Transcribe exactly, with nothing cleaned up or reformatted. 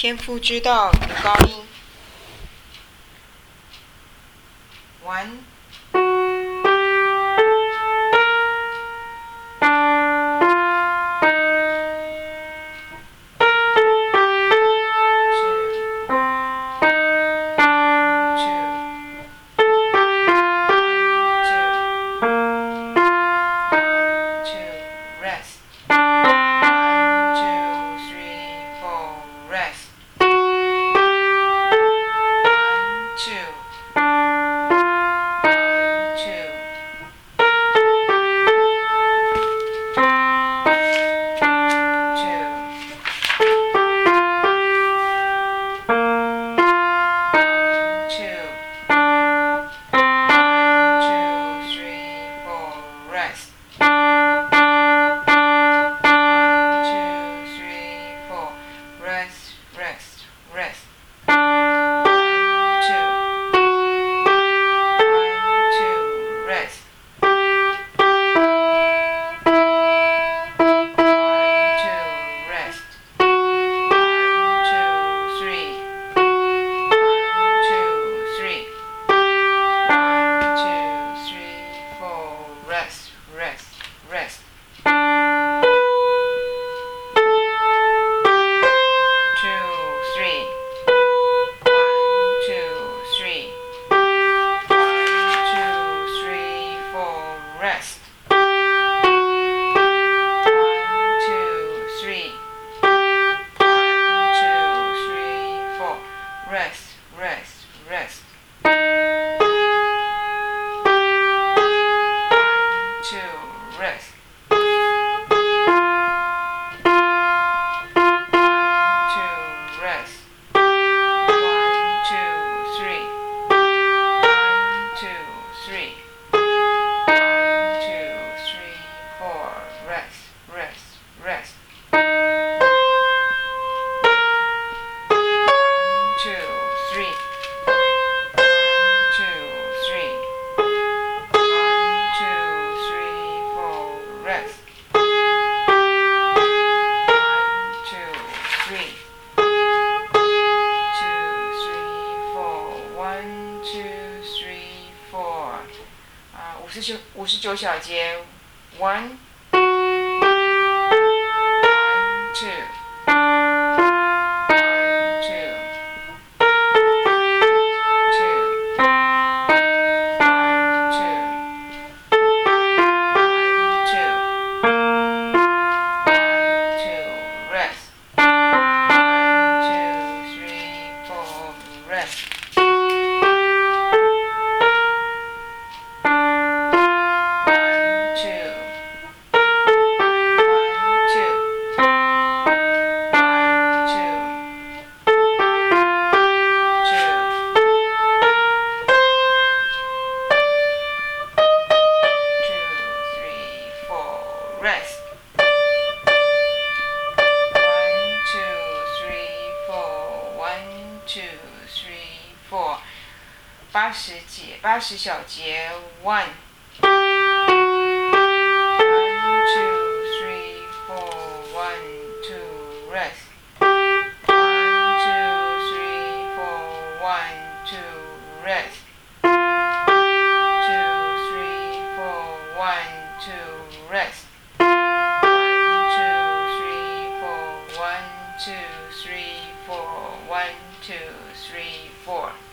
天赋之道，读高音。One。五十九小节 ，one，one two，one two，rest。Rest. One, two, three, four. One, two, three, four. 八十节，八十小节。One. One, two, three, four. One, two, rest. One, two, three, four. One, two, rest. Two, three, four. One, two, rest. Two, three, four. One, two, three, four.